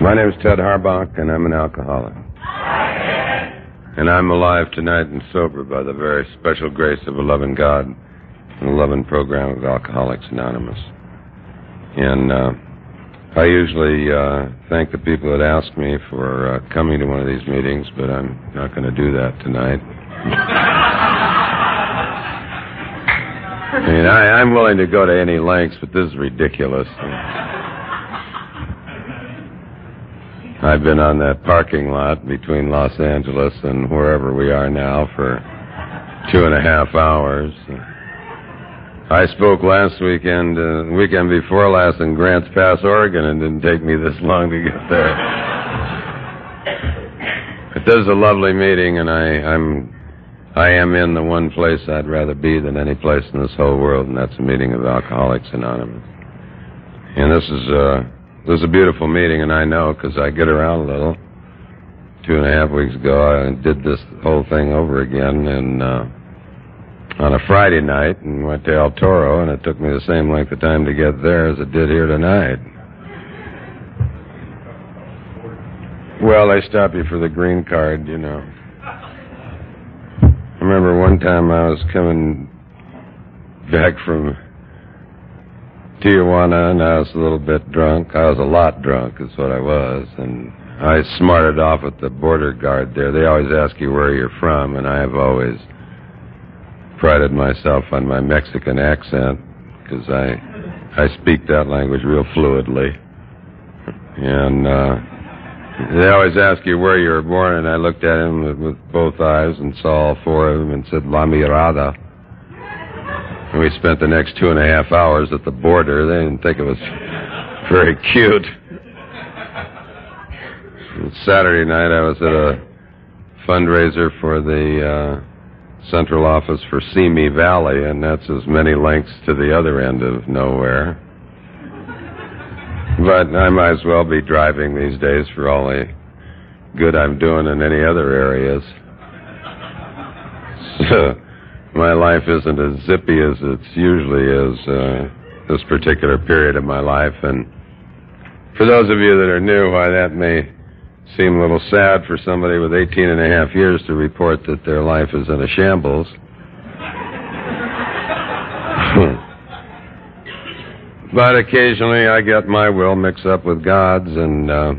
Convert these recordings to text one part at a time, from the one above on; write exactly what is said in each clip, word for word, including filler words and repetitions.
My name is Ted Harbach, and I'm an alcoholic. And I'm alive tonight and sober by the very special grace of a loving God and a loving program of Alcoholics Anonymous. And uh, I usually uh, thank the people that ask me for uh, coming to one of these meetings, but I'm not going to do that tonight. I mean, I, I'm willing to go to any lengths, but this is ridiculous. I've been on that parking lot between Los Angeles and wherever we are now for two and a half hours. I spoke last weekend, uh, weekend before last in Grants Pass, Oregon, and it didn't take me this long to get there. But this is a lovely meeting, and I, I'm, I am in the one place I'd rather be than any place in this whole world, and that's a meeting of Alcoholics Anonymous. And this is, uh, this is a beautiful meeting, and I know because I get around a little. Two and a half weeks ago, I did this whole thing over again, and uh, on a Friday night, and went to El Toro, and it took me the same length of time to get there as it did here tonight. Well, they stop you for the green card, you know. I remember one time I was coming back from Tijuana, and I was a little bit drunk. I was a lot drunk, is what I was, and I smarted off at the border guard there. They always ask you where you're from, and I have always prided myself on my Mexican accent, because I I speak that language real fluidly. And uh, they always ask you where you were born, and I looked at him with, with both eyes and saw all four of them and said, La Mirada. And we spent the next two and a half hours at the border. They didn't think it was very cute. And Saturday night, I was at a fundraiser for the uh, central office for Simi Valley, and that's as many lengths to the other end of nowhere. But I might as well be driving these days for all the good I'm doing in any other areas. So my life isn't as zippy as it usually is uh, this particular period of my life. And for those of you that are new, why that may seem a little sad for somebody with eighteen and a half years to report that their life is in a shambles. But occasionally I get my will mixed up with God's, and uh,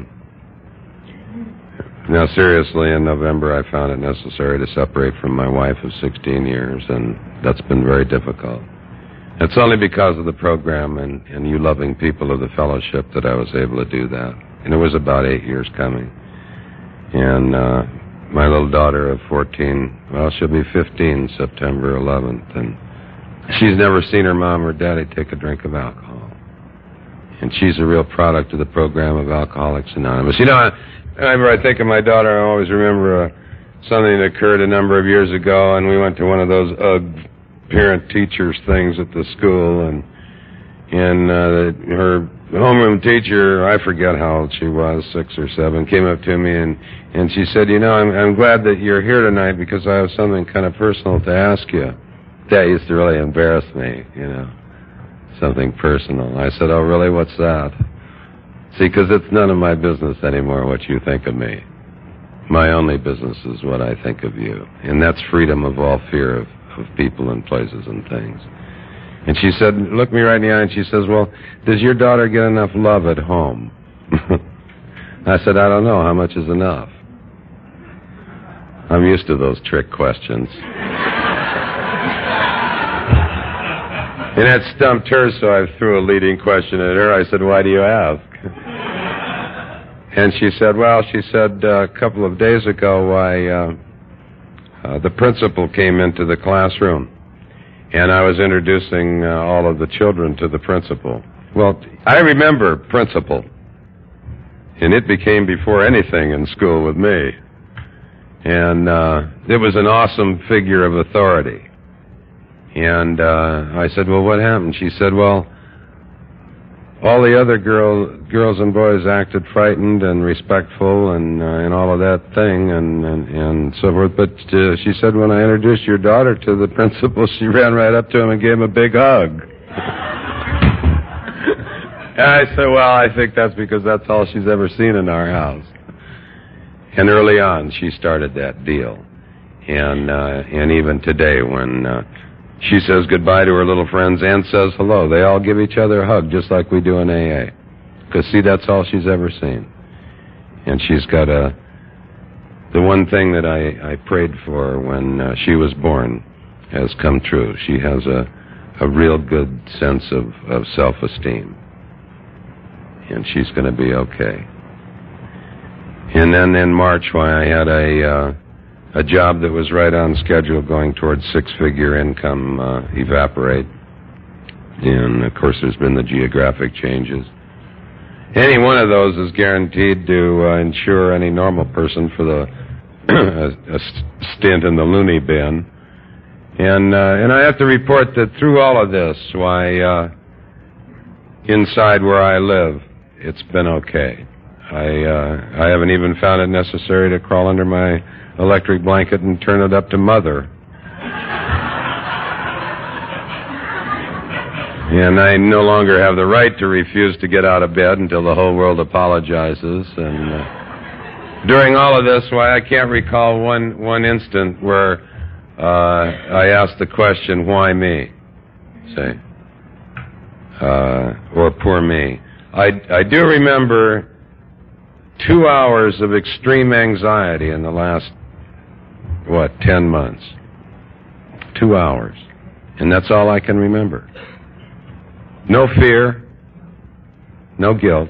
now seriously, in November I found it necessary to separate from my wife of sixteen years, and that's been very difficult. It's only because of the program and, and you loving people of the fellowship that I was able to do that. And it was about eight years coming. And uh, my little daughter of fourteen, well, she'll be fifteen September eleventh, and she's never seen her mom or daddy take a drink of alcohol. And she's a real product of the program of Alcoholics Anonymous. You know, I, whenever I think of my daughter, I always remember uh, something that occurred a number of years ago, and we went to one of those U G parent-teachers things at the school, and and uh, the, her homeroom teacher, I forget how old she was, six or seven, came up to me, and, and she said, you know, I'm, I'm glad that you're here tonight because I have something kind of personal to ask you. That used to really embarrass me, you know. Something personal. I said, oh, really? What's that? See, because it's none of my business anymore what you think of me. My only business is what I think of you. And that's freedom of all fear of, of people and places and things. And she said, looked me right in the eye, and she says, well, does your daughter get enough love at home? I said, I don't know. How much is enough? I'm used to those trick questions. And that stumped her, so I threw a leading question at her. I said, why do you ask? And she said, well, she said, uh, a couple of days ago, I, uh, uh, the principal came into the classroom, and I was introducing uh, all of the children to the principal. Well, I remember principal, and it became before anything in school with me. And uh, it was an awesome figure of authority. And uh, I said, well, what happened? She said, well, all the other girl, girls and boys acted frightened and respectful and uh, and all of that thing and, and, and so forth. But uh, she said, when I introduced your daughter to the principal, she ran right up to him and gave him a big hug. I said, well, I think that's because that's all she's ever seen in our house. And early on, she started that deal. And uh, and even today, when uh, she says goodbye to her little friends and says hello, they all give each other a hug, just like we do in A A. Because, see, that's all she's ever seen. And she's got a... The one thing that I, I prayed for when uh, she was born has come true. She has a, a real good sense of, of self-esteem. And she's going to be okay. And then in March, why I had a uh, a job that was right on schedule going towards six-figure income uh, evaporate. And, of course, there's been the geographic changes. Any one of those is guaranteed to uh, insure any normal person for the a, a stint in the loony bin. And uh, and I have to report that through all of this, why, uh, inside where I live, it's been okay. I uh, I haven't even found it necessary to crawl under my electric blanket and turn it up to mother. And I no longer have the right to refuse to get out of bed until the whole world apologizes. And uh, during all of this, why, I can't recall one one instant where uh, I asked the question, why me? Say, uh, or poor me. I, I do remember two hours of extreme anxiety in the last, what, ten months. Two hours. And that's all I can remember. No fear, no guilt,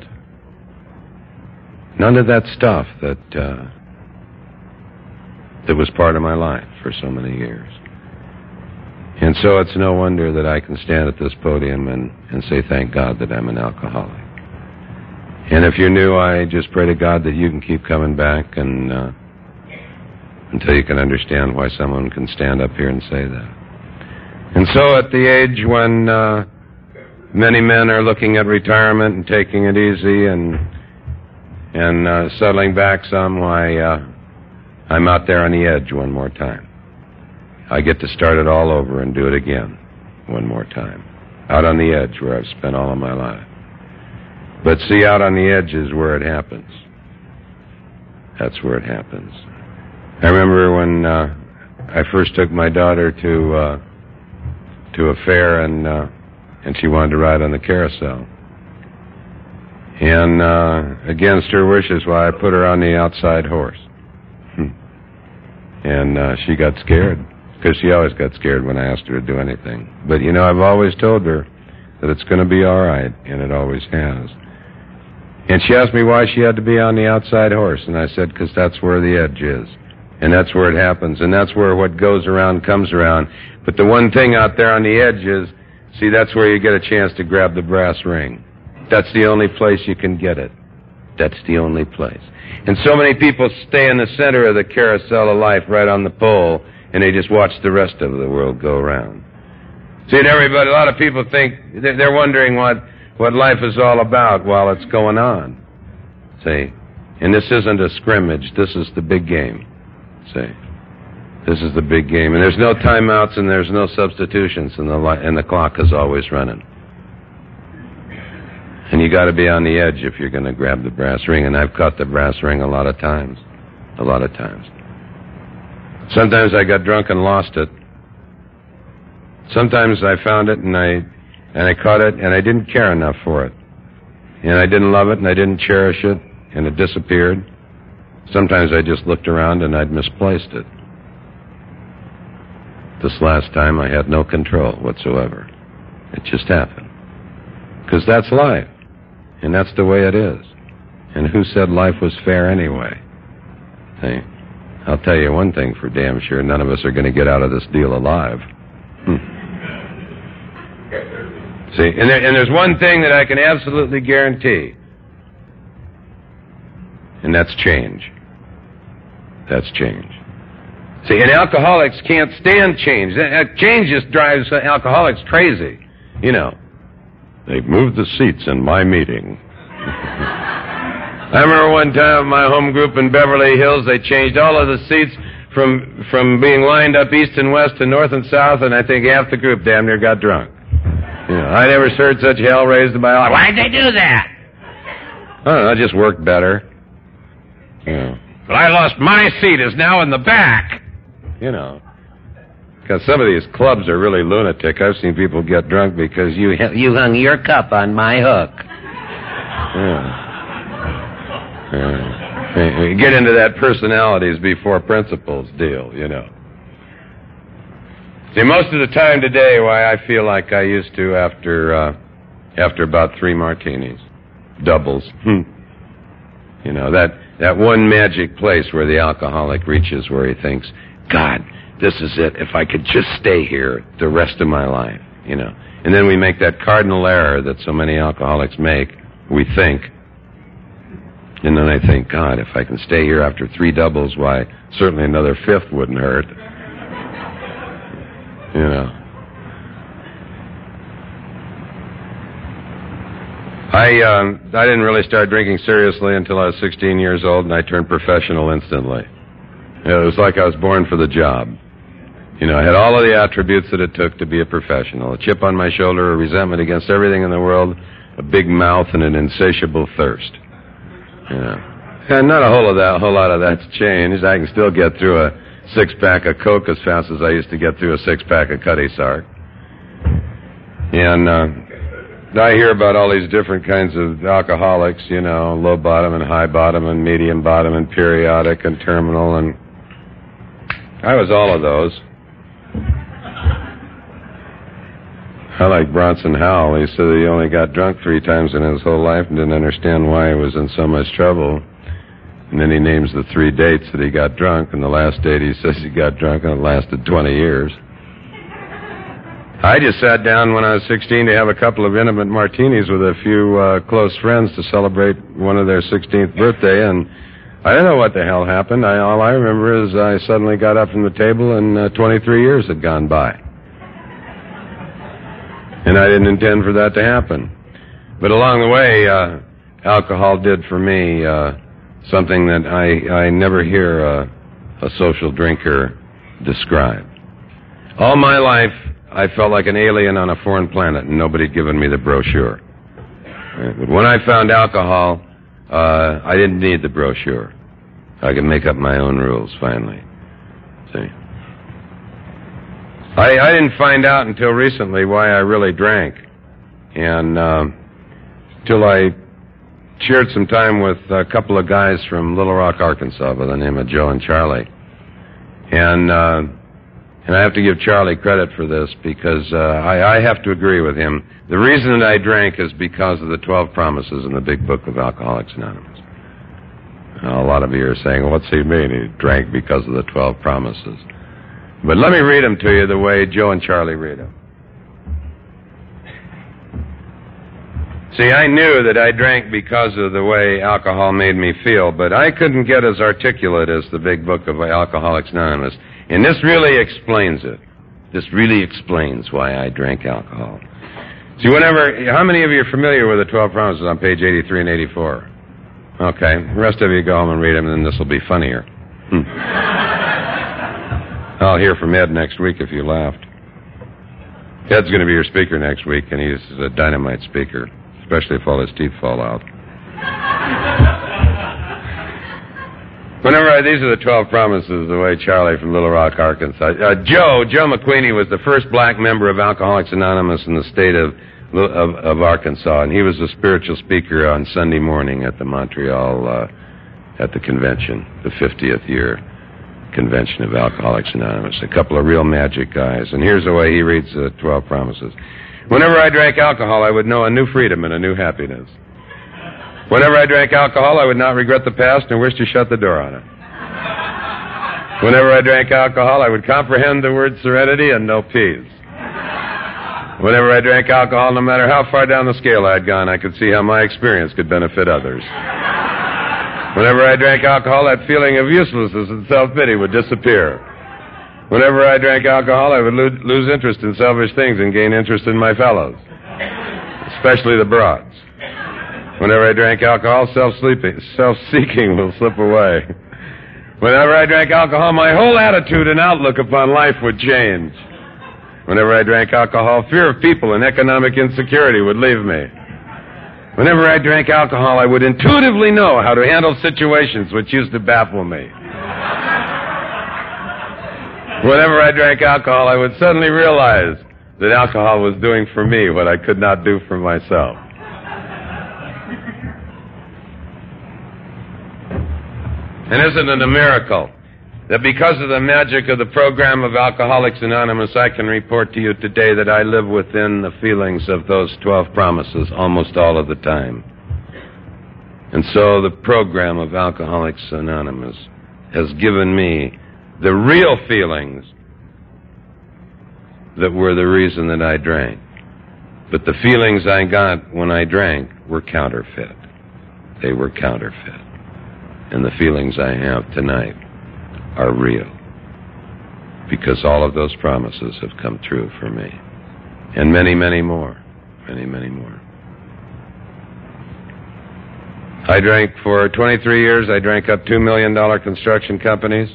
none of that stuff that uh, that was part of my life for so many years. And so it's no wonder that I can stand at this podium and, and say thank God that I'm an alcoholic. And if you're new, I just pray to God that you can keep coming back and uh, until you can understand why someone can stand up here and say that. And so at the age when uh, many men are looking at retirement and taking it easy and and uh, settling back some, why, uh, I'm out there on the edge one more time. I get to start it all over and do it again one more time. Out on the edge where I've spent all of my life. But see, out on the edge is where it happens. That's where it happens. I remember when uh, I first took my daughter to uh, to a fair and uh, and she wanted to ride on the carousel. And uh, against her wishes, why, I put her on the outside horse. And uh, she got scared, because she always got scared when I asked her to do anything. But, you know, I've always told her that it's going to be all right, and it always has. And she asked me why she had to be on the outside horse, and I said, because that's where the edge is. And that's where it happens, and that's where what goes around comes around. But the one thing out there on the edge is, see, that's where you get a chance to grab the brass ring. That's the only place you can get it. That's the only place. And so many people stay in the center of the carousel of life, right on the pole, and they just watch the rest of the world go around. See, and everybody, a lot of people think, they're wondering what, what life is all about while it's going on. See? And this isn't a scrimmage. This is the big game. See? This is the big game. And there's no timeouts and there's no substitutions, and the, li- and the clock is always running. And you got to be on the edge if you're going to grab the brass ring. And I've caught the brass ring a lot of times. A lot of times. Sometimes I got drunk and lost it. Sometimes I found it and I and I caught it and I didn't care enough for it. And I didn't love it and I didn't cherish it and it disappeared. Sometimes I just looked around and I'd misplaced it. This last time I had no control whatsoever. It just happened. Because that's life. And that's the way it is. And who said life was fair anyway? See? I'll tell you one thing for damn sure. None of us are going to get out of this deal alive. Hmm. See? And, there, and there's one thing that I can absolutely guarantee. And that's change. That's change. See, and alcoholics can't stand change. Change just drives alcoholics crazy. You know. They've moved the seats in my meeting. I remember one time at my home group in Beverly Hills, they changed all of the seats from from being lined up east and west to north and south, and I think half the group damn near got drunk. You know, I never heard such hell raised in my life. Why'd they do that? I don't know, it just worked better. Yeah. But I lost my seat is now in the back. You know. Because some of these clubs are really lunatic. I've seen people get drunk because you you hung your cup on my hook. Yeah. Yeah. You get into that personalities before principles deal, you know. See, most of the time today, why I feel like I used to after uh, after about three martinis, doubles. You know, that, that one magic place where the alcoholic reaches where he thinks, God, this is it. If I could just stay here the rest of my life, you know. And then we make that cardinal error that so many alcoholics make. We think. And then I think, God, if I can stay here after three doubles, why, certainly another fifth wouldn't hurt. You know. I, uh, I didn't really start drinking seriously until I was sixteen years old, and I turned professional instantly. It was like I was born for the job. You know, I had all of the attributes that it took to be a professional. A chip on my shoulder, a resentment against everything in the world, a big mouth, and an insatiable thirst. You know. And not a whole, of that, whole lot of that's changed. I can still get through a six-pack of Coke as fast as I used to get through a six-pack of Cutty Sark. And uh, I hear about all these different kinds of alcoholics, you know, low bottom and high bottom and medium bottom and periodic and terminal, and I was all of those. I like Bronson Howell. He said that he only got drunk three times in his whole life and didn't understand why he was in so much trouble. And then he names the three dates that he got drunk, and the last date he says he got drunk, and it lasted twenty years. I just sat down when I was sixteen to have a couple of intimate martinis with a few uh, close friends to celebrate one of their sixteenth birthday, and I don't know what the hell happened. I, all I remember is I suddenly got up from the table, and uh, twenty-three years had gone by. And I didn't intend for that to happen. But along the way, uh, alcohol did for me uh, something that I, I never hear a, a social drinker describe. All my life, I felt like an alien on a foreign planet, and nobody had given me the brochure. But when I found alcohol, uh, I didn't need the brochure. I could make up my own rules, finally. See? I, I didn't find out until recently why I really drank. And uh, till I shared some time with a couple of guys from Little Rock, Arkansas, by the name of Joe and Charlie. And uh, and I have to give Charlie credit for this because uh, I, I have to agree with him. The reason that I drank is because of the twelve promises in the big book of Alcoholics Anonymous. Now, a lot of you are saying, what's he mean? He drank because of the twelve promises. But let me read them to you the way Joe and Charlie read them. See, I knew that I drank because of the way alcohol made me feel, but I couldn't get as articulate as the big book of Alcoholics Anonymous. And this really explains it. This really explains why I drank alcohol. See, whenever, how many of you are familiar with the twelve promises on page eighty-three and eighty-four? Okay, the rest of you go home and read them, and then this will be funnier. Hmm. I'll hear from Ed next week if you laughed. Ed's going to be your speaker next week, and he's a dynamite speaker, especially if all his teeth fall out. Whenever I, these are the twelve promises, the way Charlie from Little Rock, Arkansas. Uh, Joe, Joe McQueenie was the first black member of Alcoholics Anonymous in the state of, of, of Arkansas, and he was a spiritual speaker on Sunday morning at the Montreal, uh, at the convention, the fiftieth year convention of Alcoholics Anonymous. A couple of real magic guys. And here's the way he reads the twelve promises. Whenever I drank alcohol, I would know a new freedom and a new happiness. Whenever I drank alcohol, I would not regret the past nor wish to shut the door on it. Whenever I drank alcohol, I would comprehend the word serenity and know peace. Whenever I drank alcohol, no matter how far down the scale I had gone, I could see how my experience could benefit others. Whenever I drank alcohol, that feeling of uselessness and self-pity would disappear. Whenever I drank alcohol, I would lo- lose interest in selfish things and gain interest in my fellows, especially the broads. Whenever I drank alcohol, self-sleeping, self-seeking will slip away. Whenever I drank alcohol, my whole attitude and outlook upon life would change. Whenever I drank alcohol, fear of people and economic insecurity would leave me. Whenever I drank alcohol, I would intuitively know how to handle situations which used to baffle me. Whenever I drank alcohol, I would suddenly realize that alcohol was doing for me what I could not do for myself. And isn't it a miracle that because of the magic of the program of Alcoholics Anonymous, I can report to you today that I live within the feelings of those twelve promises almost all of the time. And so the program of Alcoholics Anonymous has given me the real feelings that were the reason that I drank. But the feelings I got when I drank were counterfeit. They were counterfeit. And the feelings I have tonight are real. Because all of those promises have come true for me. And many, many more. Many, many more. I drank for twenty-three years. I drank up two million dollar construction companies.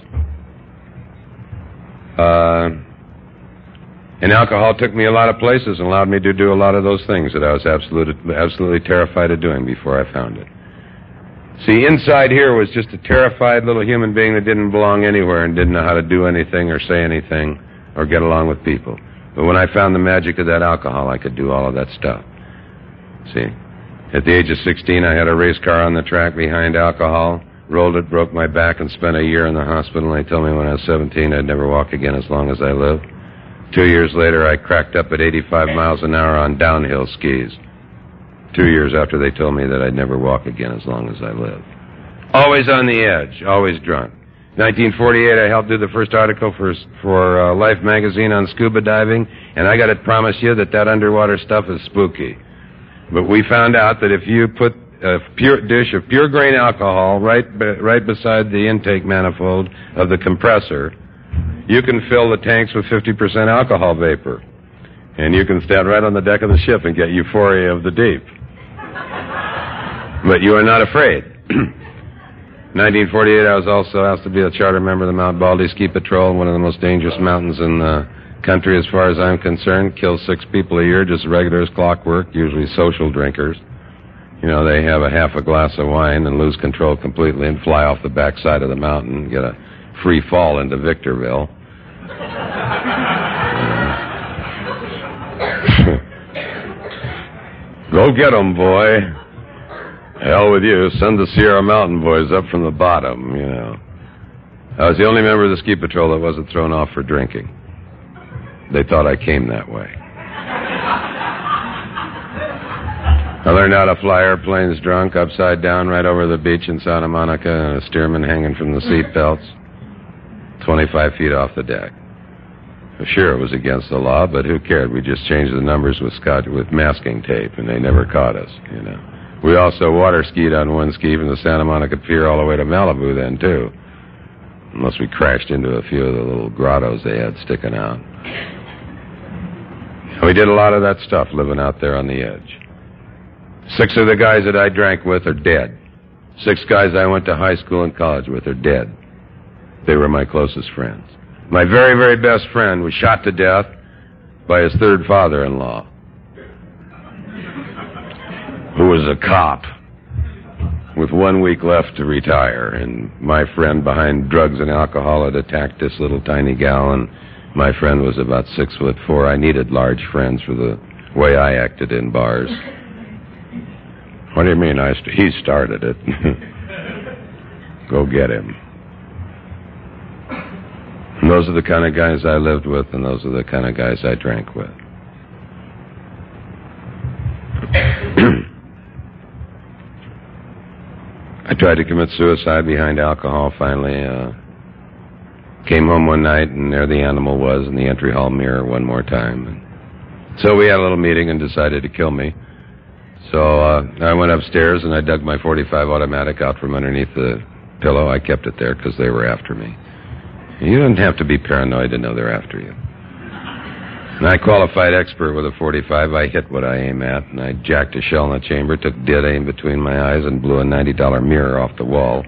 Uh, and alcohol took me a lot of places and allowed me to do a lot of those things that I was absolutely, absolutely terrified of doing before I found it. See, inside here was just a terrified little human being that didn't belong anywhere and didn't know how to do anything or say anything or get along with people. But when I found the magic of that alcohol, I could do all of that stuff. See, at the age of sixteen, I had a race car on the track behind alcohol, rolled it, broke my back, and spent a year in the hospital. And they told me when I was seventeen I'd never walk again as long as I lived. Two years later, I cracked up at eighty-five miles an hour on downhill skis. Two years after they told me that I'd never walk again as long as I lived. Always on the edge, always drunk. nineteen forty-eight, I helped do the first article for for uh, Life magazine on scuba diving, and I got to promise you that that underwater stuff is spooky. But we found out that if you put a pure dish of pure grain alcohol right right beside the intake manifold of the compressor, you can fill the tanks with fifty percent alcohol vapor. And you can stand right on the deck of the ship and get euphoria of the deep. But you are not afraid. nineteen forty-eight, I was also asked to be a charter member of the Mount Baldy Ski Patrol, one of the most dangerous mountains in the country as far as I'm concerned. Kills six people a year, just regular as clockwork, usually social drinkers. You know, they have a half a glass of wine and lose control completely and fly off the backside of the mountain and get a free fall into Victorville. Go get 'em, boy. Hell with you. Send the Sierra Mountain boys up from the bottom, you know. I was the only member of the ski patrol that wasn't thrown off for drinking. They thought I came that way. I learned how to fly airplanes drunk, upside down, right over the beach in Santa Monica, and a steerman hanging from the seat belts, twenty-five feet off the deck. Sure, it was against the law, but who cared? We just changed the numbers with scotch with masking tape, and they never caught us, you know. We also water skied on one ski from the Santa Monica Pier all the way to Malibu then, too. Unless we crashed into a few of the little grottos they had sticking out. We did a lot of that stuff living out there on the edge. Six of the guys that I drank with are dead. Six guys I went to high school and college with are dead. They were my closest friends. My very, very best friend was shot to death by his third father-in-law, who was a cop with one week left to retire. And my friend, behind drugs and alcohol, had attacked this little tiny gal, and my friend was about six foot four. I needed large friends for the way I acted in bars. What do you mean? I st- he started it. Go get him. And those are the kind of guys I lived with, and those are the kind of guys I drank with. I tried to commit suicide behind alcohol, finally. Uh, came home one night, and there the animal was in the entry hall mirror one more time. And so we had a little meeting and decided to kill me. So uh, I went upstairs, and I dug my forty-five automatic out from underneath the pillow. I kept it there because they were after me. You don't have to be paranoid to know they're after you. And I qualified expert with a forty-five. I hit what I aim at, and I jacked a shell in the chamber, took dead aim between my eyes, and blew a ninety dollar mirror off the wall.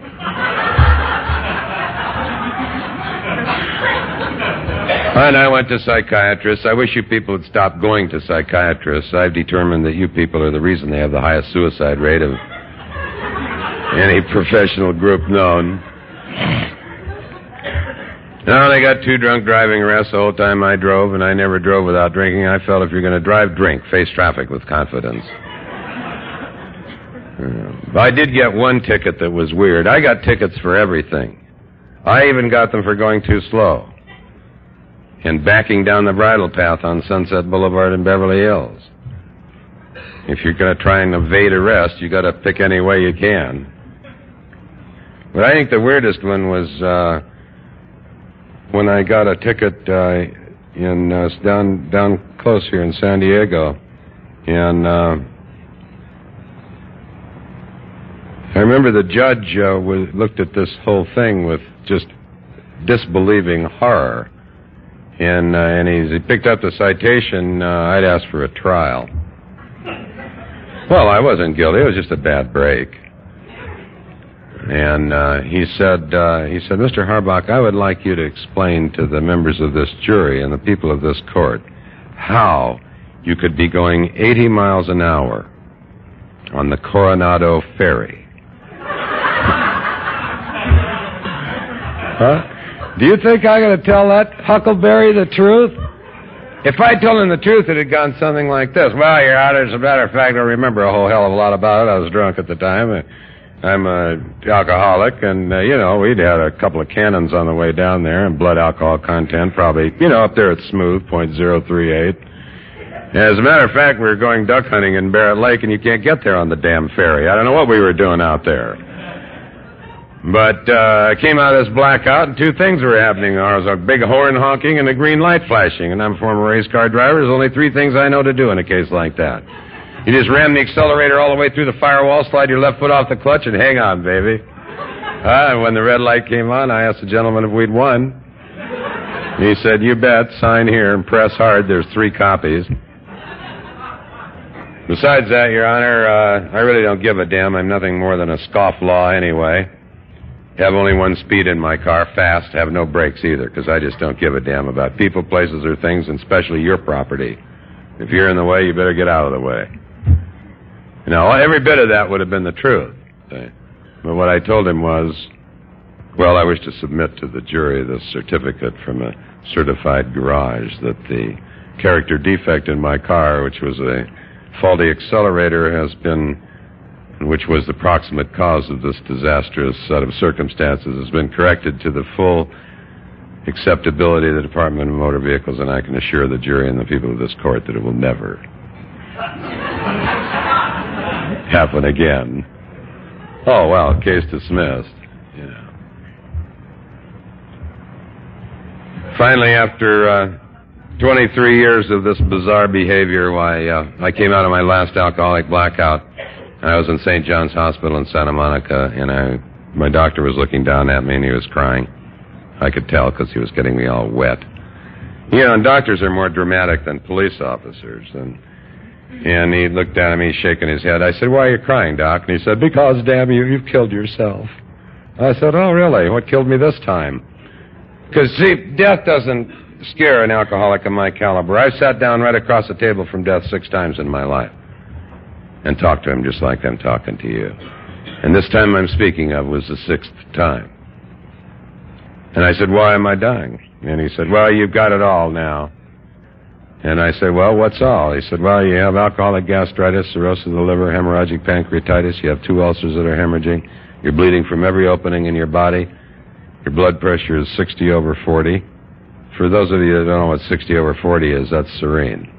And I went to psychiatrists. I wish you people would stop going to psychiatrists. I've determined that you people are the reason they have the highest suicide rate of any professional group known. Now, they got two drunk driving arrests the whole time I drove, and I never drove without drinking. I felt if you're going to drive, drink. Face traffic with confidence. Uh, I did get one ticket that was weird. I got tickets for everything. I even got them for going too slow and backing down the bridle path on Sunset Boulevard in Beverly Hills. If you're going to try and evade arrest, you got to pick any way you can. But I think the weirdest one was uh, when I got a ticket uh, in uh, down down close here in San Diego, and uh, I remember the judge uh, was, looked at this whole thing with just disbelieving horror. And, uh, and he's, he picked up the citation. Uh, I'd asked for a trial. Well, I wasn't guilty. It was just a bad break. And uh, he said, uh, he said, Mister Harbach, I would like you to explain to the members of this jury and the people of this court how you could be going eighty miles an hour on the Coronado Ferry. Huh? Do you think I'm going to tell that Huckleberry the truth? If I told him the truth, it had gone something like this. Well, Your Honor, as a matter of fact, I remember a whole hell of a lot about it. I was drunk at the time. I'm an alcoholic, and, uh, you know, we'd had a couple of cannons on the way down there, and blood alcohol content probably, you know, up there at smooth, point zero three eight. As a matter of fact, we were going duck hunting in Barrett Lake, and you can't get there on the damn ferry. I don't know what we were doing out there. But uh, I came out of this blackout, and two things were happening. There was a big horn honking and a green light flashing, and I'm a former race car driver. There's only three things I know to do in a case like that. You just ram the accelerator all the way through the firewall, slide your left foot off the clutch, and hang on, baby. Uh, and when the red light came on, I asked the gentleman if we'd won. And he said, you bet, sign here and press hard. There's three copies. Besides that, Your Honor, uh, I really don't give a damn. I'm nothing more than a scofflaw anyway. Have only one speed in my car, fast, have no brakes either, because I just don't give a damn about people, places, or things, and especially your property. If you're in the way, you better get out of the way. Now, every bit of that would have been the truth. But what I told him was, well, I wish to submit to the jury the certificate from a certified garage that the character defect in my car, which was a faulty accelerator, has been... which was the proximate cause of this disastrous set of circumstances, has been corrected to the full acceptability of the Department of Motor Vehicles, and I can assure the jury and the people of this court that it will never happen again. Oh, well, case dismissed. Yeah. Finally, after uh, twenty-three years of this bizarre behavior, why, uh, I came out of my last alcoholic blackout. I was in Saint John's Hospital in Santa Monica, and I, my doctor was looking down at me, and he was crying. I could tell because he was getting me all wet. You know, and doctors are more dramatic than police officers. And and he looked down at me, shaking his head. I said, why are you crying, Doc? And he said, because, damn you, you've killed yourself. I said, oh, really? What killed me this time? Because, see, death doesn't scare an alcoholic of my caliber. I've sat down right across the table from death six times in my life and talked to him just like I'm talking to you. And this time I'm speaking of was the sixth time. And I said, why am I dying? And he said, well, you've got it all now. And I said, well, what's all? He said, well, you have alcoholic gastritis, cirrhosis of the liver, hemorrhagic pancreatitis, you have two ulcers that are hemorrhaging, you're bleeding from every opening in your body, your blood pressure is sixty over forty. For those of you that don't know what sixty over forty is, that's serene.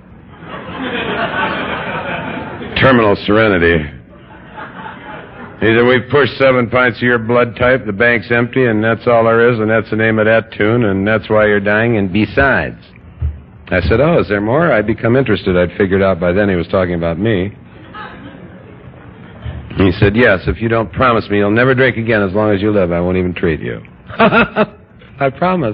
Terminal serenity. He said, we've pushed seven pints of your blood type, the bank's empty, and that's all there is, and that's the name of that tune, and that's why you're dying, and besides. I said, oh, is there more? I'd become interested. I'd figured out by then he was talking about me. He said, yes, if you don't promise me you'll never drink again as long as you live, I won't even treat you. I promise.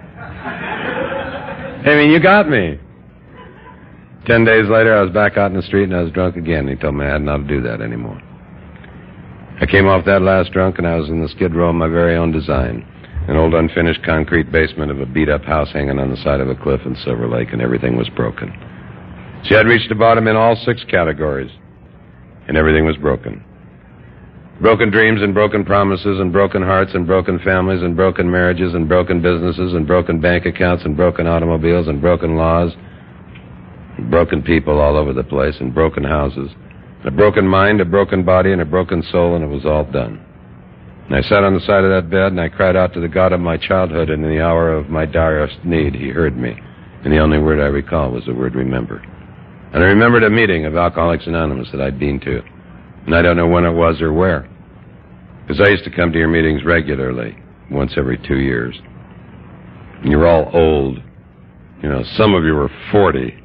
I mean, you got me. Ten days later, I was back out in the street, and I was drunk again. He told me I hadn't ought to do that anymore. I came off that last drunk, and I was in the Skid Row of my very own design. an old unfinished concrete basement of a beat-up house hanging on the side of a cliff in Silver Lake, and everything was broken. She had reached the bottom in all six categories, and everything was broken. Broken dreams and broken promises and broken hearts and broken families and broken marriages and broken businesses and broken bank accounts and broken automobiles and broken laws and broken people all over the place and broken houses. A broken mind, a broken body, and a broken soul, and it was all done. And I sat on the side of that bed and I cried out to the God of my childhood, and in the hour of my direst need, he heard me. And the only word I recall was the word remember. And I remembered a meeting of Alcoholics Anonymous that I'd been to. And I don't know when it was or where. Because I used to come to your meetings regularly, once every two years. And you're all old. You know, some of you were forty.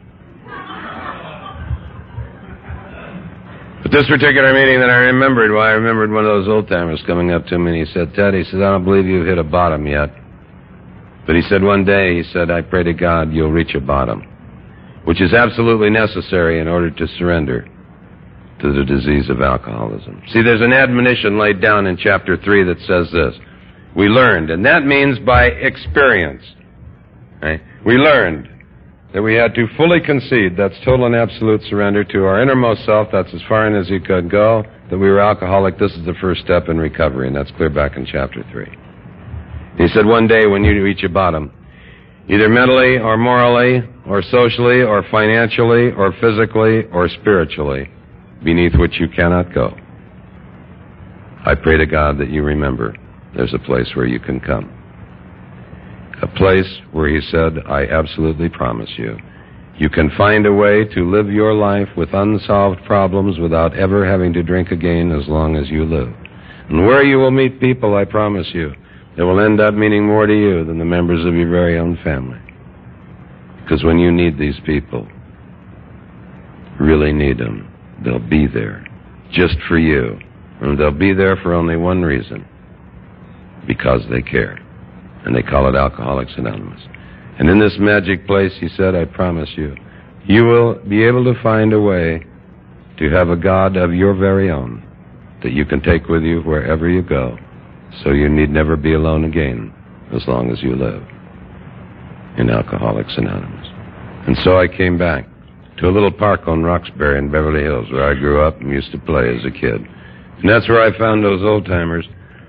But this particular meeting that I remembered, well, I remembered one of those old-timers coming up to me, and he said, Ted, he said, I don't believe you've hit a bottom yet. But he said one day, he said, I pray to God you'll reach a bottom, which is absolutely necessary in order to surrender to the disease of alcoholism. See, there's an admonition laid down in chapter three that says this. We learned, and that means by experience. Right? We learned that we had to fully concede, that's total and absolute surrender to our innermost self, that's as far in as you could go, that we were alcoholic, this is the first step in recovery, and that's clear back in chapter three. He said one day when you reach a bottom, either mentally or morally or socially or financially or physically or spiritually, beneath which you cannot go, I pray to God that you remember there's a place where you can come. A place where he said, I absolutely promise you, you can find a way to live your life with unsolved problems without ever having to drink again as long as you live. And where you will meet people, I promise you, that will end up meaning more to you than the members of your very own family. Because when you need these people, really need them, they'll be there just for you. And they'll be there for only one reason. Because they care. And they call it Alcoholics Anonymous. And in this magic place, he said, I promise you, you will be able to find a way to have a God of your very own that you can take with you wherever you go, so you need never be alone again as long as you live in Alcoholics Anonymous. And so I came back to a little park on Roxbury in Beverly Hills where I grew up and used to play as a kid. And that's where I found those old-timers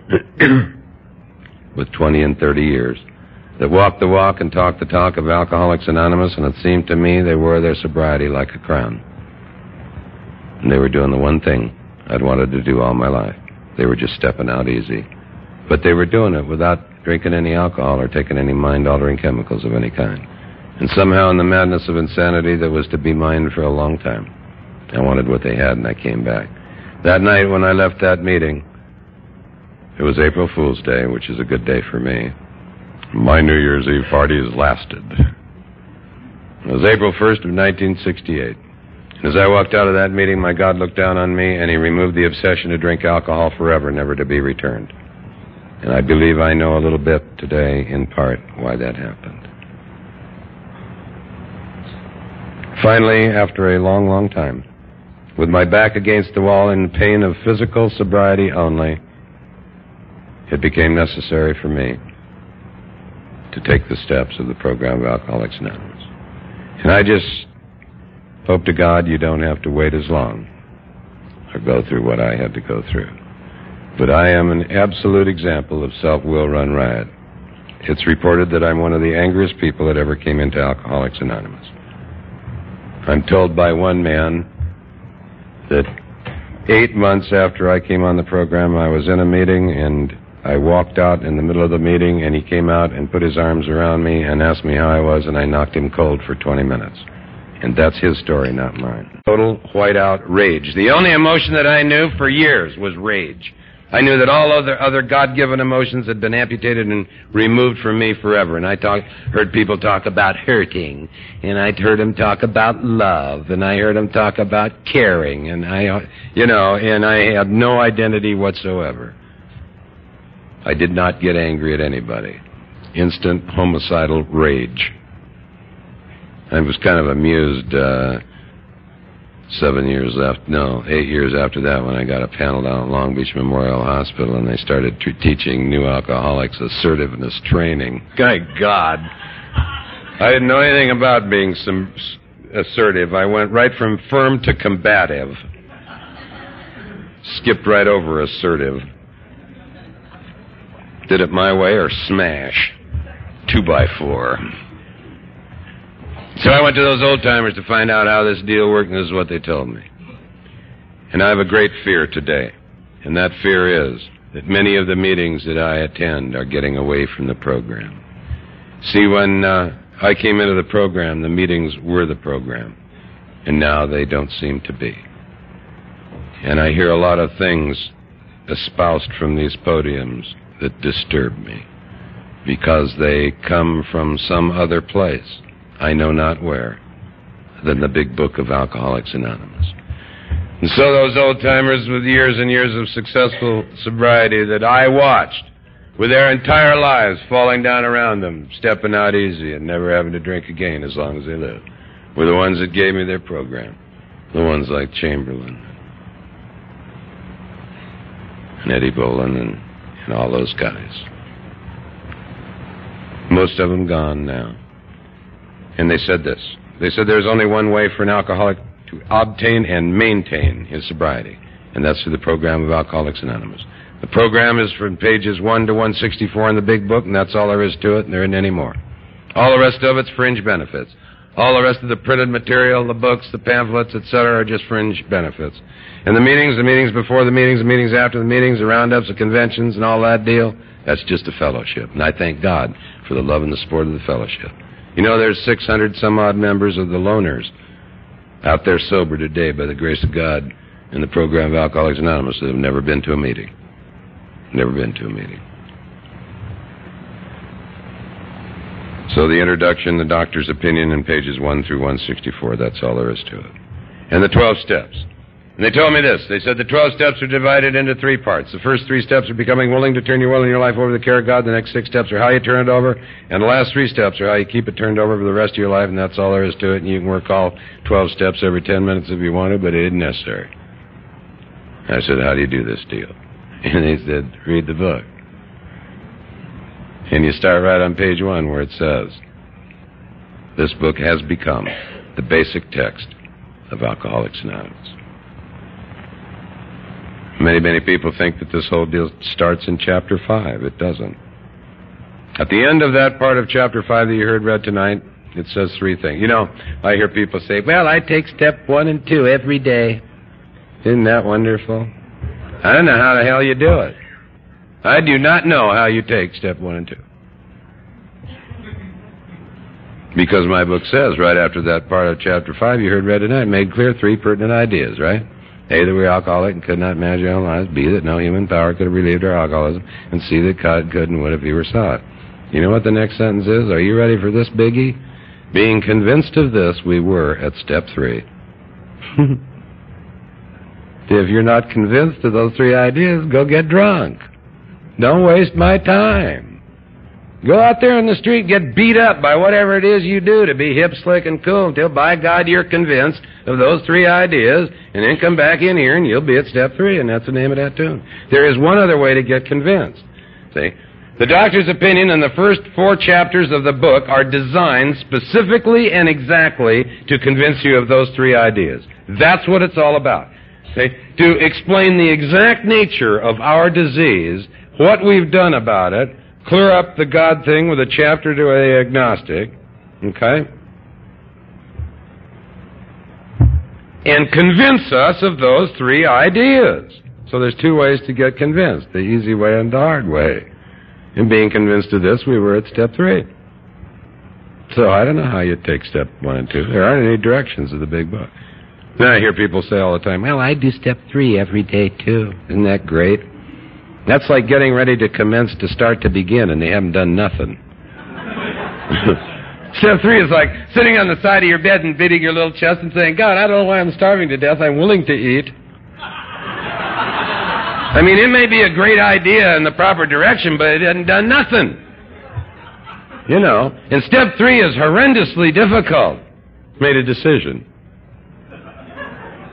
with twenty and thirty years that walked the walk and talked the talk of Alcoholics Anonymous, and it seemed to me they wore their sobriety like a crown. And they were doing the one thing I'd wanted to do all my life. They were just stepping out easy. But they were doing it without drinking any alcohol or taking any mind-altering chemicals of any kind. And somehow in the madness of insanity that was to be mine for a long time, I wanted what they had, and I came back. That night when I left that meeting, it was April Fool's Day, which is a good day for me. My New Year's Eve parties lasted. It was April first of nineteen sixty-eight. As I walked out of that meeting, my God looked down on me, and he removed the obsession to drink alcohol forever, never to be returned. And I believe I know a little bit today, in part, why that happened. Finally, after a long, long time, with my back against the wall in pain of physical sobriety only, it became necessary for me to take the steps of the program of Alcoholics Anonymous. And I just hope to God you don't have to wait as long or go through what I had to go through. But I am an absolute example of self-will run riot. It's reported that I'm one of the angriest people that ever came into Alcoholics Anonymous. I'm told by one man that eight months after I came on the program, I was in a meeting and I walked out in the middle of the meeting and he came out and put his arms around me and asked me how I was, and I knocked him cold for twenty minutes. And that's his story, not mine. Total whiteout rage. The only emotion that I knew for years was rage. I knew that all other other God-given emotions had been amputated and removed from me forever. And I talk, heard people talk about hurting, and I heard them talk about love, and I heard them talk about caring, and I, you know, and I had no identity whatsoever. I did not get angry at anybody. Instant homicidal rage. I was kind of amused. Uh, seven years after, no, eight years after that, when I got a panel down at Long Beach Memorial Hospital, and they started t- teaching new alcoholics assertiveness training. My God. I didn't know anything about being some assertive. I went right from firm to combative. Skipped right over assertive. Did it my way or smash. Two by four. So I went to those old-timers to find out how this deal worked, and this is what they told me. And I have a great fear today, and that fear is that many of the meetings that I attend are getting away from the program. See, when uh, I came into the program, the meetings were the program, and now they don't seem to be. And I hear a lot of things espoused from these podiums that disturb me, because they come from some other place, I know not where, than the big book of Alcoholics Anonymous. And so those old-timers with years and years of successful sobriety that I watched with their entire lives falling down around them, stepping out easy and never having to drink again as long as they lived, were the ones that gave me their program. The ones like Chamberlain and Eddie Boland and, and all those guys. Most of them gone now. And they said this. They said there's only one way for an alcoholic to obtain and maintain his sobriety, and that's through the program of Alcoholics Anonymous. The program is from pages one to one sixty-four in the big book, and that's all there is to it, and there isn't any more. All the rest of it's fringe benefits. All the rest of the printed material, the books, the pamphlets, et cetera, are just fringe benefits. And the meetings, the meetings before the meetings, the meetings after the meetings, the roundups, the conventions, and all that deal, that's just a fellowship. And I thank God for the love and the support of the fellowship. You know, there's six hundred some odd members of the loners out there sober today by the grace of God in the program of Alcoholics Anonymous that have never been to a meeting. Never been to a meeting. So the introduction, the doctor's opinion in pages one through one sixty-four, that's all there is to it. And the twelve steps. And they told me this. They said the twelve steps are divided into three parts. The first three steps are becoming willing to turn your will and your life over to the care of God. The next six steps are how you turn it over. And the last three steps are how you keep it turned over for the rest of your life, and that's all there is to it. And you can work all twelve steps every ten minutes if you want to, but it isn't necessary. I said, how do you do this deal? And they said, read the book. And you start right on page one where it says, this book has become the basic text of Alcoholics Anonymous. Many, many people think that this whole deal starts in chapter five. It doesn't. At the end of that part of chapter five that you heard read tonight, it says three things. You know, I hear people say, well, I take step one and two every day. Isn't that wonderful? I don't know how the hell you do it. I do not know how you take step one and two. Because my book says, right after that part of chapter five you heard read tonight, made clear three pertinent ideas, right? A, that we were alcoholic and could not manage our own lives. B, that no human power could have relieved our alcoholism. And C, that God could and would if he were sought. You know what the next sentence is? Are you ready for this biggie? Being convinced of this, we were at step three. If you're not convinced of those three ideas, go get drunk. Don't waste my time. Go out there in the street and get beat up by whatever it is you do to be hip, slick, and cool until, by God, you're convinced of those three ideas, and then come back in here and you'll be at step three, and that's the name of that tune. There is one other way to get convinced. See? The doctor's opinion and the first four chapters of the book are designed specifically and exactly to convince you of those three ideas. That's what it's all about. See? To explain the exact nature of our disease, what we've done about it, clear up the God thing with a chapter to the agnostic, okay? And convince us of those three ideas. So there's two ways to get convinced, the easy way and the hard way. In being convinced of this, we were at step three. So I don't know how you take step one and two. There aren't any directions of the big book. Then I hear people say all the time, well, I do step three every day, too. Isn't that great? That's like getting ready to commence to start to begin, and they haven't done nothing. Step three is like sitting on the side of your bed and beating your little chest and saying, God, I don't know why I'm starving to death. I'm willing to eat. I mean, it may be a great idea in the proper direction, but it hasn't done nothing. You know. And step three is horrendously difficult. Made a decision.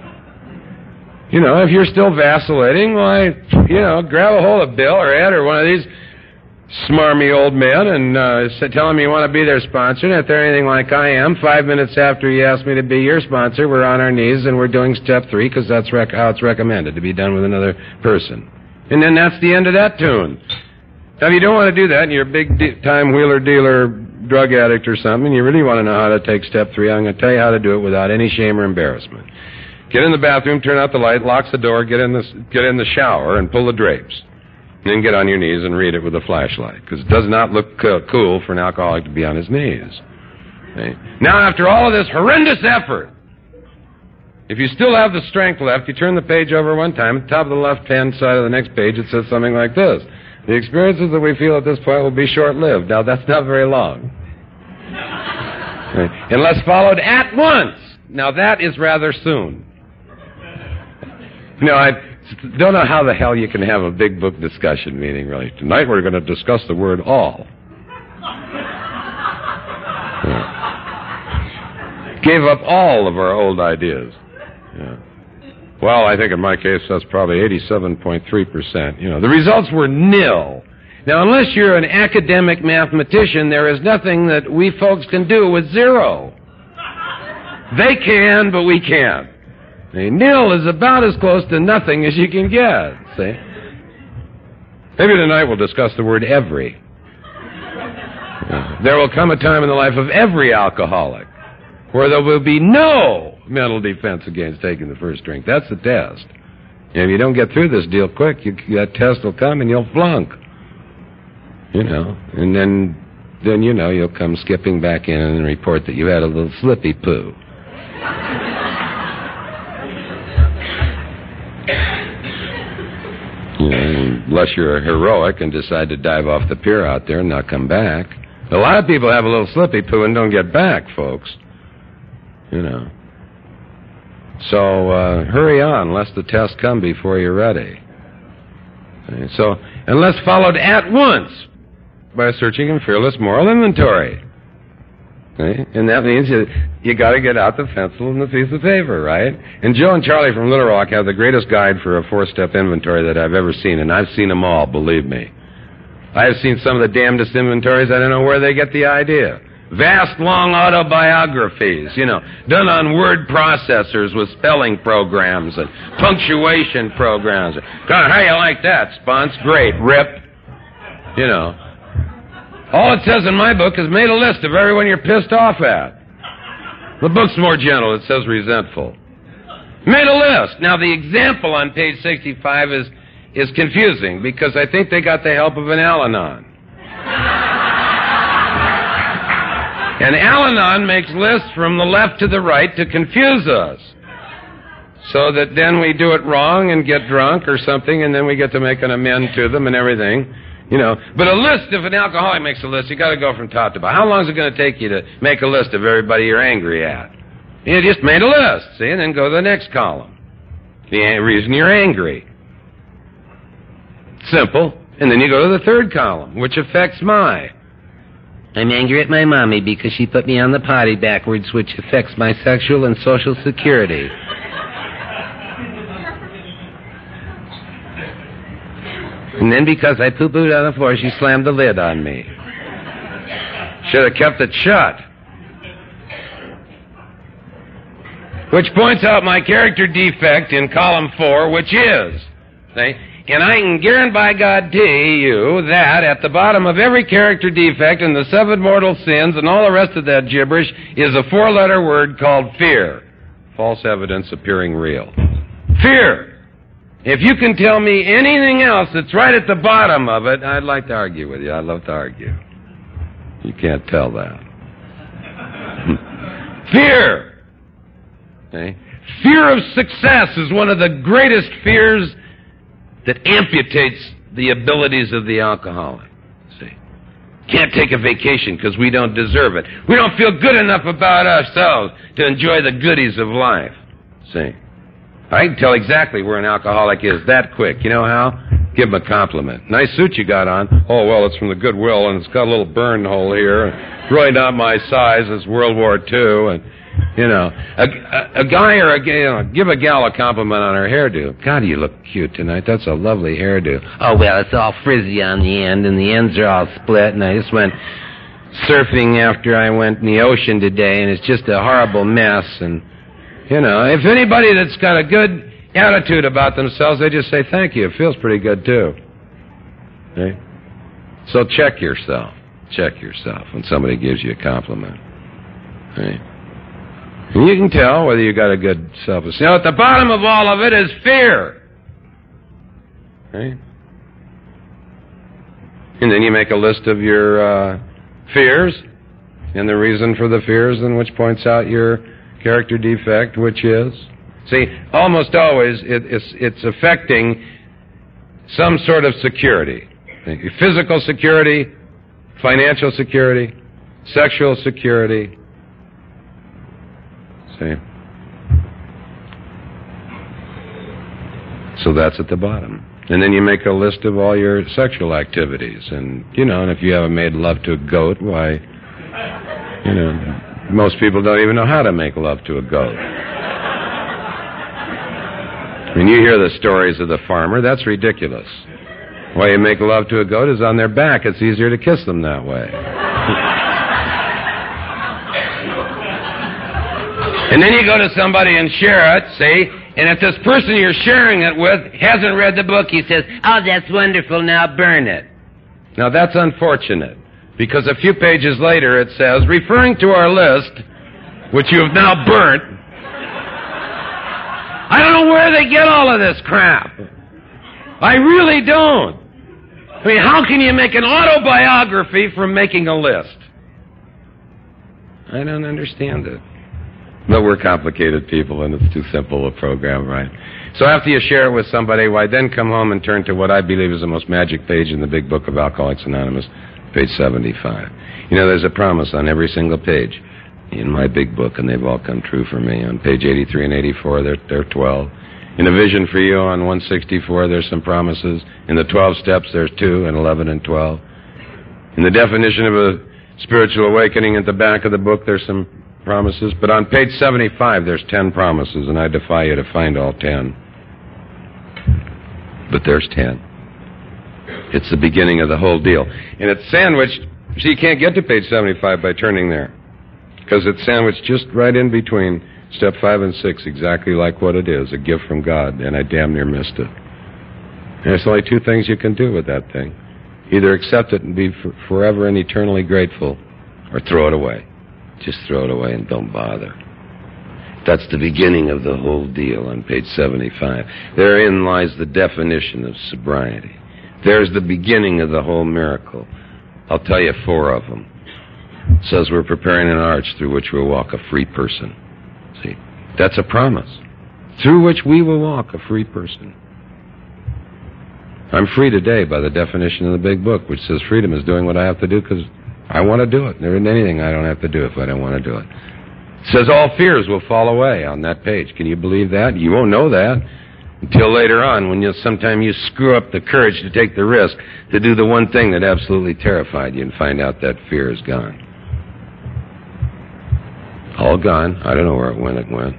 You know, if you're still vacillating, why, you know, grab a hold of Bill or Ed or one of these smarmy old men and uh, tell them you want to be their sponsor. And if they're anything like I am, five minutes after you ask me to be your sponsor, we're on our knees and we're doing step three because that's rec- how it's recommended to be done with another person. And then that's the end of that tune. Now, if you don't want to do that and you're a big-time wheeler-dealer drug addict or something and you really want to know how to take step three, I'm going to tell you how to do it without any shame or embarrassment. Get in the bathroom, turn out the light, lock the door, get in the, get in the shower and pull the drapes. Then get on your knees and read it with a flashlight, because it does not look uh, cool for an alcoholic to be on his knees. Okay? Now, after all of this horrendous effort, if you still have the strength left, you turn the page over one time. At the top of the left-hand side of the next page, it says something like this. The experiences that we feel at this point will be short-lived. Now, that's not very long. Okay? Unless followed at once. Now, that is rather soon. You know, I don't know how the hell you can have a big book discussion meeting, really. Tonight we're going to discuss the word all. Yeah. Gave up all of our old ideas. Yeah. Well, I think in my case that's probably eighty-seven point three percent. You know, the results were nil. Now, unless you're an academic mathematician, there is nothing that we folks can do with zero. They can, but we can't. See, nil is about as close to nothing as you can get, see? Maybe tonight we'll discuss the word every. Yeah. There will come a time in the life of every alcoholic where there will be no mental defense against taking the first drink. That's the test. And if you don't get through this deal quick, you, that test will come and you'll flunk. You know, and then, then, you know, you'll come skipping back in and report that you had a little slippy poo. You know, unless you're heroic and decide to dive off the pier out there and not come back. A lot of people have a little slippy poo and don't get back, folks. You know. So, uh, hurry on, lest the test come before you're ready. Okay, so, unless followed at once by a searching and fearless moral inventory. Okay? And that means you, you got to get out the pencil and the piece of paper, right? And Joe and Charlie from Little Rock have the greatest guide for a four-step inventory that I've ever seen, and I've seen them all, believe me. I have seen some of the damnedest inventories. I don't know where they get the idea. Vast, long autobiographies, you know, done on word processors with spelling programs and punctuation programs. God, how you like that, Spons? Great. Rip. You know. All it says in my book is made a list of everyone you're pissed off at. The book's more gentle. It says resentful. Made a list. Now, the example on page sixty-five is, is confusing because I think they got the help of an Al-Anon. And Al-Anon makes lists from the left to the right to confuse us. So that then we do it wrong and get drunk or something, and then we get to make an amend to them and everything. You know, but a list, if an alcoholic makes a list, you got to go from top to bottom. How long is it going to take you to make a list of everybody you're angry at? You just made a list, see, and then go to the next column. The reason you're angry. Simple. And then you go to the third column, which affects my. I'm angry at my mommy because she put me on the potty backwards, which affects my sexual and social security. And then because I poo-pooed on the floor, she slammed the lid on me. Should have kept it shut. Which points out my character defect in column four, which is, see, and I can guarantee by God to you that at the bottom of every character defect and the seven mortal sins and all the rest of that gibberish is a four-letter word called fear. False evidence appearing real. Fear. If you can tell me anything else that's right at the bottom of it, I'd like to argue with you. I'd love to argue. You can't tell that. Fear. Okay? Fear of success is one of the greatest fears that amputates the abilities of the alcoholic. See? Can't take a vacation because we don't deserve it. We don't feel good enough about ourselves to enjoy the goodies of life. See? I can tell exactly where an alcoholic is that quick. You know how? Give him a compliment. Nice suit you got on. Oh, well, it's from the Goodwill, and it's got a little burn hole here. Really not my size. It's World War Two. And, You know, a, a, a guy or a you know, give a gal a compliment on her hairdo. God, you look cute tonight. That's a lovely hairdo. Oh, well, it's all frizzy on the end, and the ends are all split, and I just went surfing after I went in the ocean today, and it's just a horrible mess. And, you know, if anybody that's got a good attitude about themselves, they just say thank you. It feels pretty good, too. Okay? So check yourself. Check yourself when somebody gives you a compliment. Okay? And you can tell whether you got a good self-esteem. Now, at the bottom of all of it is fear. Okay? And then you make a list of your uh, fears and the reason for the fears, and which points out your character defect, which is. See, almost always it, it's, it's affecting some sort of security. Physical security, financial security, sexual security. See? So that's at the bottom. And then you make a list of all your sexual activities. And, you know, and if you haven't made love to a goat, why, you know, most people don't even know how to make love to a goat. When you hear the stories of the farmer, that's ridiculous. Why you make love to a goat is on their back. It's easier to kiss them that way. And then you go to somebody and share it, see, and if this person you're sharing it with hasn't read the book, he says, oh, that's wonderful, now burn it. Now, that's unfortunate, because a few pages later it says, referring to our list, which you have now burnt, I don't know where they get all of this crap. I really don't. I mean, how can you make an autobiography from making a list? I don't understand it. But we're complicated people, and it's too simple a program, right? So after you share it with somebody, why then come home and turn to what I believe is the most magic page in the big book of Alcoholics Anonymous, page seventy-five. You know, there's a promise on every single page in my big book, and they've all come true for me. On page eighty-three and eighty-four, there, there are twelve. In A Vision for You on one sixty-four, there's some promises. In the twelve steps, there's two, and eleven and twelve. In the definition of a spiritual awakening at the back of the book, there's some promises. But on page seventy-five, there's ten promises, and I defy you to find all ten. But there's ten. It's the beginning of the whole deal. And it's sandwiched, so you can't get to page seventy-five by turning there, because it's sandwiched just right in between step five and six, exactly like what it is, a gift from God, and I damn near missed it. And there's only two things you can do with that thing. Either accept it and be for forever and eternally grateful, or throw it away. Just throw it away and don't bother. That's the beginning of the whole deal on page seventy-five. Therein lies the definition of sobriety. There's the beginning of the whole miracle. I'll tell you four of them. It says we're preparing an arch through which we'll walk a free person. See, that's a promise. Through which we will walk a free person. I'm free today by the definition of the big book, which says freedom is doing what I have to do because I want to do it. There isn't anything I don't have to do if I don't want to do it. It says all fears will fall away on that page. Can you believe that? You won't know that until later on when you sometime you screw up the courage to take the risk to do the one thing that absolutely terrified you and find out that fear is gone. All gone. I don't know where it went. It went.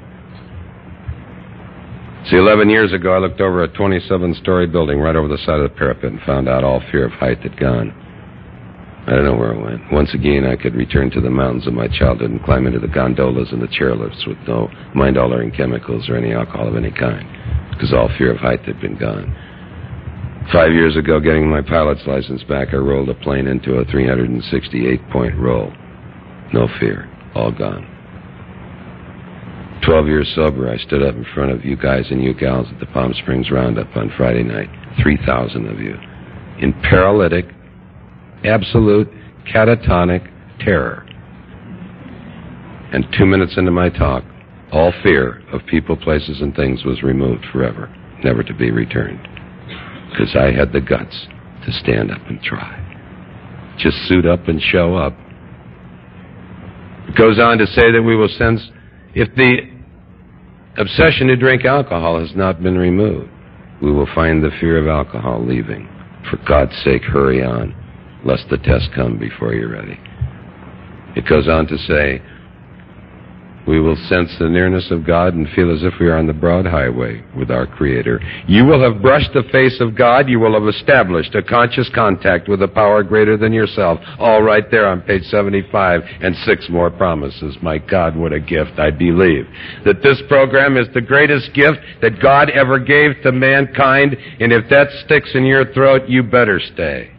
See, eleven years ago, I looked over a twenty-seven story building right over the side of the parapet and found out all fear of height had gone. I don't know where it went. Once again, I could return to the mountains of my childhood and climb into the gondolas and the chairlifts with no mind-altering chemicals or any alcohol of any kind, because all fear of height had been gone. Five years ago, getting my pilot's license back, I rolled a plane into a three hundred sixty-eight point roll. No fear. All gone. Twelve years sober, I stood up in front of you guys and you gals at the Palm Springs Roundup on Friday night. Three thousand of you. In paralytic, absolute, catatonic terror. And two minutes into my talk, all fear of people, places, and things was removed forever, never to be returned. Because I had the guts to stand up and try. Just suit up and show up. It goes on to say that we will sense, if the obsession to drink alcohol has not been removed, we will find the fear of alcohol leaving. For God's sake, hurry on, lest the test come before you're ready. It goes on to say, We will sense the nearness of God and feel as if we are on the broad highway with our Creator. You will have brushed the face of God. You will have established a conscious contact with a power greater than yourself. All right there on page seventy-five, and six more promises. My God, what a gift. I believe that this program is the greatest gift that God ever gave to mankind, and if that sticks in your throat, you better stay.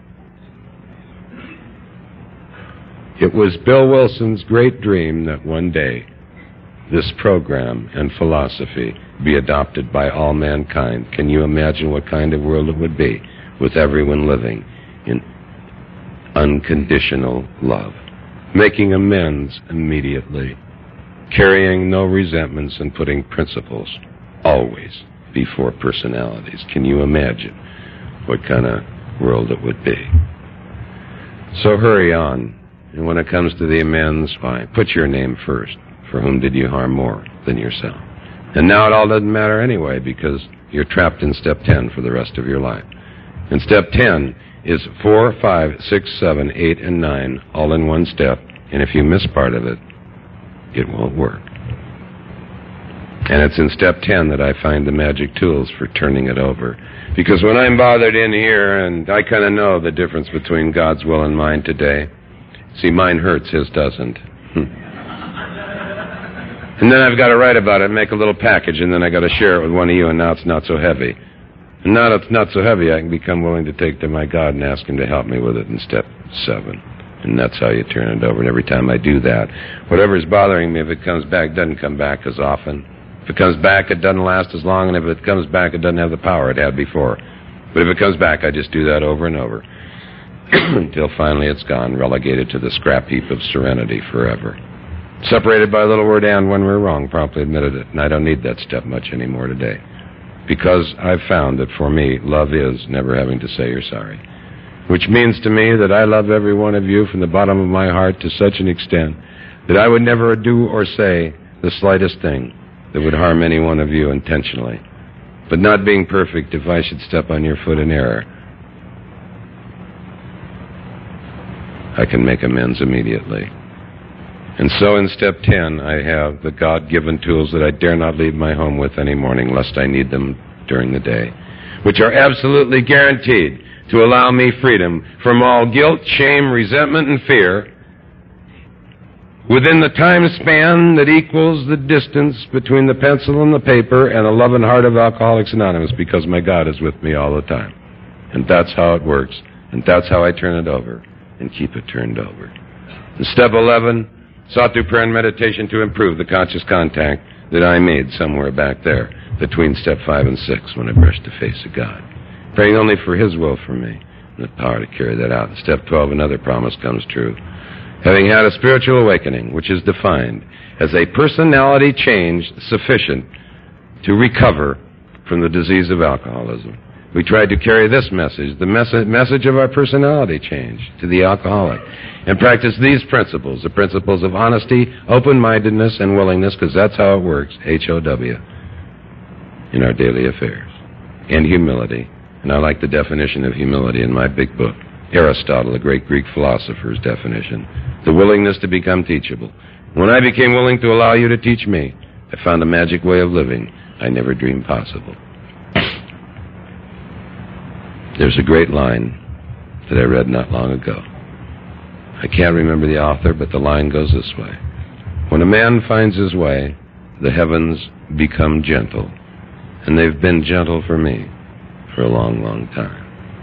It was Bill Wilson's great dream that one day this program and philosophy be adopted by all mankind. Can you imagine what kind of world it would be with everyone living in unconditional love, making amends immediately, carrying no resentments, and putting principles always before personalities? Can you imagine what kind of world it would be? So hurry on. And when it comes to the amends, fine. Put your name first. For whom did you harm more than yourself? And now it all doesn't matter anyway, because you're trapped in step ten for the rest of your life. And step ten is four, five, six, seven, eight, and nine, all in one step. And if you miss part of it, it won't work. And it's in step ten that I find the magic tools for turning it over. Because when I'm bothered in here, and I kind of know the difference between God's will and mine today. See, mine hurts, his doesn't. And then I've got to write about it, make a little package, and then I've got to share it with one of you, and now it's not so heavy. And now that it's not so heavy, I can become willing to take to my God and ask Him to help me with it in step seven. And that's how you turn it over. And every time I do that, whatever's bothering me, if it comes back, doesn't come back as often. If it comes back, it doesn't last as long, and if it comes back, it doesn't have the power it had before. But if it comes back, I just do that over and over. Until finally it's gone, relegated to the scrap heap of serenity forever. Separated by a little word and when we're wrong, promptly admitted it. And I don't need that step much anymore today. Because I've found that for me, love is never having to say you're sorry. Which means to me that I love every one of you from the bottom of my heart to such an extent that I would never do or say the slightest thing that would harm any one of you intentionally. But not being perfect, if I should step on your foot in error, I can make amends immediately. And so in step ten, I have the God-given tools that I dare not leave my home with any morning, lest I need them during the day, which are absolutely guaranteed to allow me freedom from all guilt, shame, resentment, and fear within the time span that equals the distance between the pencil and the paper and the loving heart of Alcoholics Anonymous, because my God is with me all the time. And that's how it works, and that's how I turn it over and keep it turned over. And step eleven, sought through prayer and meditation to improve the conscious contact that I made somewhere back there between step five and six when I brushed the face of God, praying only for His will for me and the power to carry that out. In step twelve, another promise comes true. Having had a spiritual awakening, which is defined as a personality change sufficient to recover from the disease of alcoholism, we tried to carry this message, the mes- message of our personality change, to the alcoholic, and practice these principles, the principles of honesty, open-mindedness, and willingness, because that's how it works, H O W, in our daily affairs, and humility. And I like the definition of humility in my big book, Aristotle, the great Greek philosopher's definition, the willingness to become teachable. When I became willing to allow you to teach me, I found a magic way of living I never dreamed possible. There's a great line that I read not long ago. I can't remember the author, but the line goes this way. When a man finds his way, the heavens become gentle. And they've been gentle for me for a long, long time.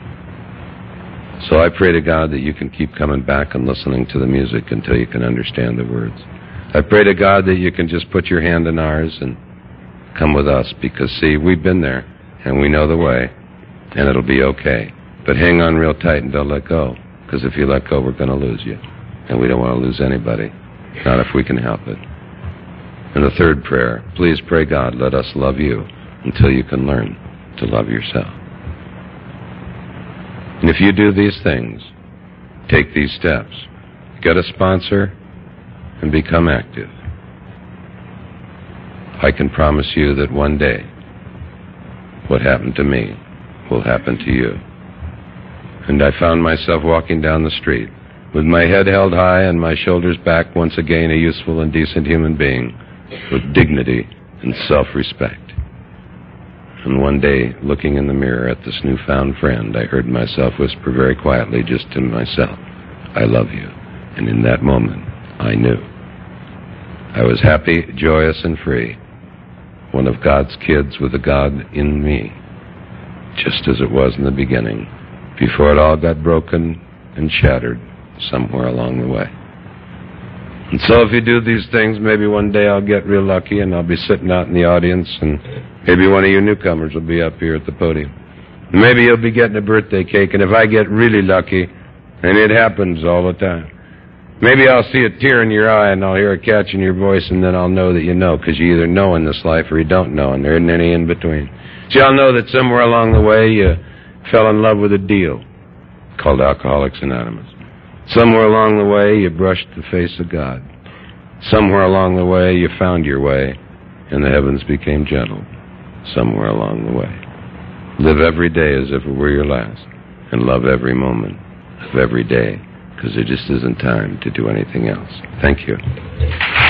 So I pray to God that you can keep coming back and listening to the music until you can understand the words. I pray to God that you can just put your hand in ours and come with us, because, see, we've been there, and we know the way. And it'll be okay. But hang on real tight and don't let go. Because if you let go, we're going to lose you. And we don't want to lose anybody. Not if we can help it. And the third prayer, please pray God, let us love you until you can learn to love yourself. And if you do these things, take these steps, get a sponsor, and become active, I can promise you that one day, what happened to me will happen to you. And I found myself walking down the street with my head held high and my shoulders back, once again a useful and decent human being with dignity and self-respect. And one day, looking in the mirror at this newfound friend, I heard myself whisper very quietly just to myself, "I love you." And in that moment, I knew. I was happy, joyous, and free, one of God's kids with a God in me, just as it was in the beginning, before it all got broken and shattered somewhere along the way. And so if you do these things, maybe one day I'll get real lucky and I'll be sitting out in the audience, and maybe one of you newcomers will be up here at the podium. Maybe you'll be getting a birthday cake, and if I get really lucky, and it happens all the time, maybe I'll see a tear in your eye and I'll hear a catch in your voice, and then I'll know that you know, because you either know in this life or you don't know, and there isn't any in between. See, I'll know that somewhere along the way you fell in love with a deal called Alcoholics Anonymous. Somewhere along the way you brushed the face of God. Somewhere along the way you found your way and the heavens became gentle. Somewhere along the way. Live every day as if it were your last, and love every moment of every day, because there just isn't time to do anything else. Thank you.